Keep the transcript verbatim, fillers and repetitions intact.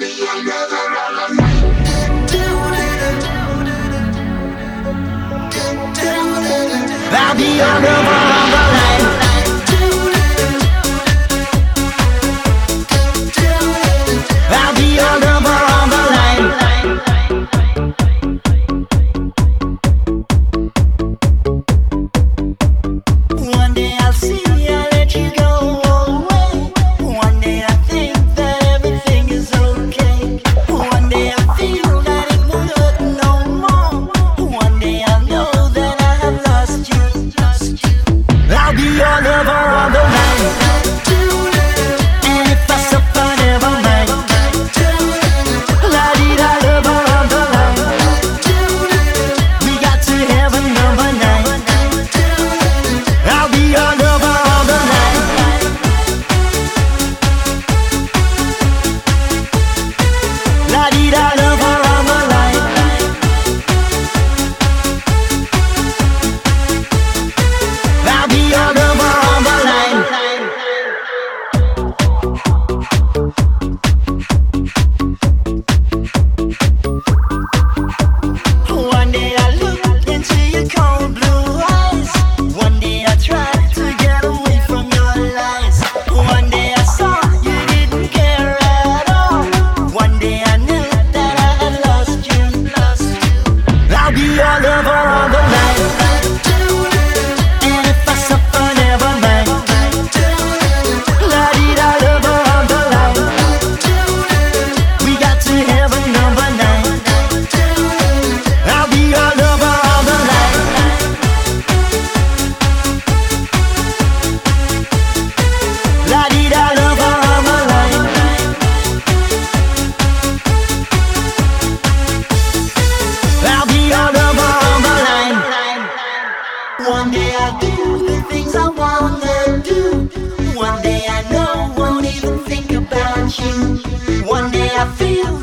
I'll be your lover on the line. I'll be your lover on the line. One day I'll see, I'll let you go away. One day I think that everything is okay. One day I feel that it won't hurt no more. One day I'll know that I have lost you. I'll be your lover on the line. And if I suffer, never mind. La-di-da, lover on the line. We got to heaven number nine. I'll be your lover on the line. La-di-da, lover on the line. I'll be your lover on the line. One day I look into your cold blue eyes. One day I tried to get away from your lies. One day I saw you didn't care at all. One day I knew that I had lost you, lost you. I'll be your lover on the line. And if I suffer, never mind. La-di-da, lover on the line. We got to heaven number nine. I'll be your lover on the line. La-di-da, lover on the line. I'll be your lover on the line. One day I'll do the things I wanna do. One day I know, won't even think about you. One day I feel